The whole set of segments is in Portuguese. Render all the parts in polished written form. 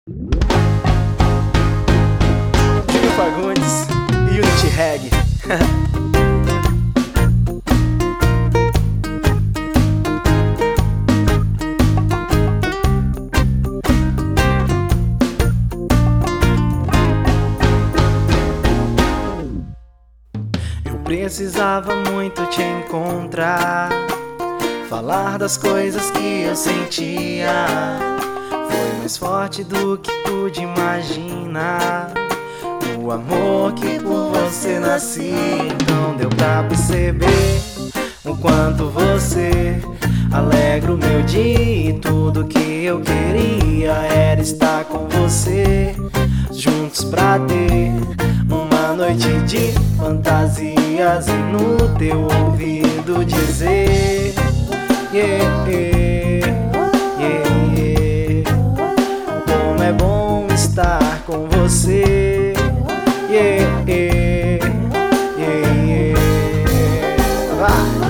Júnior Fagundes e Unity Reg. Precisava muito te encontrar, falar das coisas que eu sentia. Foi mais forte do que pude imaginar, o amor que por você nasci. Então deu pra perceber o quanto você alegra o meu dia. E tudo que eu queria era estar com você, juntos pra ter uma noite de fantasias e no teu ouvido dizer yeah, yeah, yeah, yeah. Como é bom estar com você, yeah, yeah, yeah, yeah. Vai.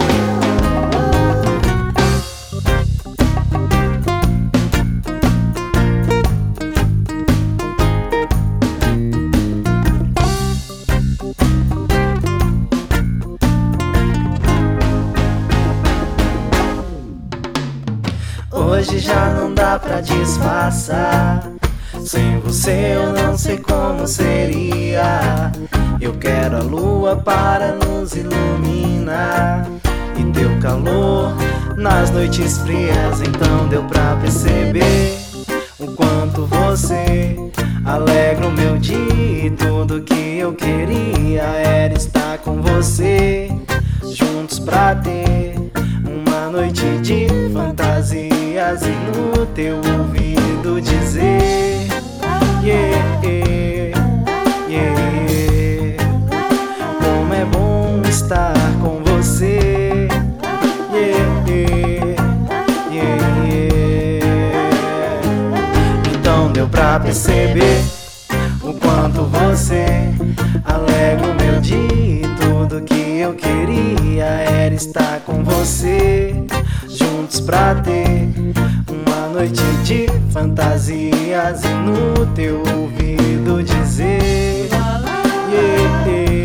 Hoje já não dá pra disfarçar, sem você eu não sei como seria. Eu quero a lua para nos iluminar e teu calor nas noites frias. Então deu pra perceber o quanto você alegra o meu dia. E tudo que eu queria era estar com você, juntos pra ter uma noite de fantasias e no teu ouvido dizer yeah, yeah, yeah. Como é bom estar com você, yeah, yeah, yeah. Então deu pra perceber o quanto você alegra o meu dia. E tudo que eu queria era estar com você, juntos pra ter uma noite de fantasias e no teu ouvido dizer yeah,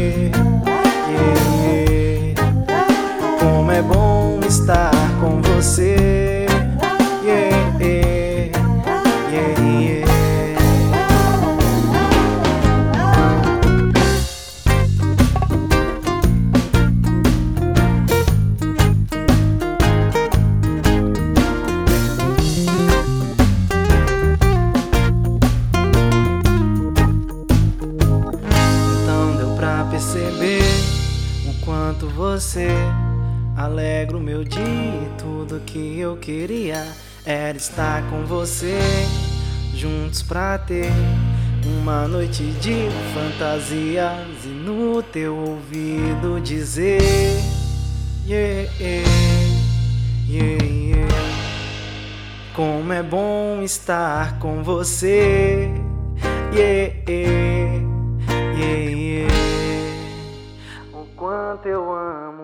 yeah, yeah. Como é bom estar com você, yeah, yeah, yeah, yeah. Perceber o quanto você alegra o meu dia. E tudo que eu queria era estar com você, juntos pra ter uma noite de fantasias e no teu ouvido dizer yeah, yeah, yeah, yeah. Como é bom estar com você, yeah, yeah, yeah, yeah. O quanto eu amo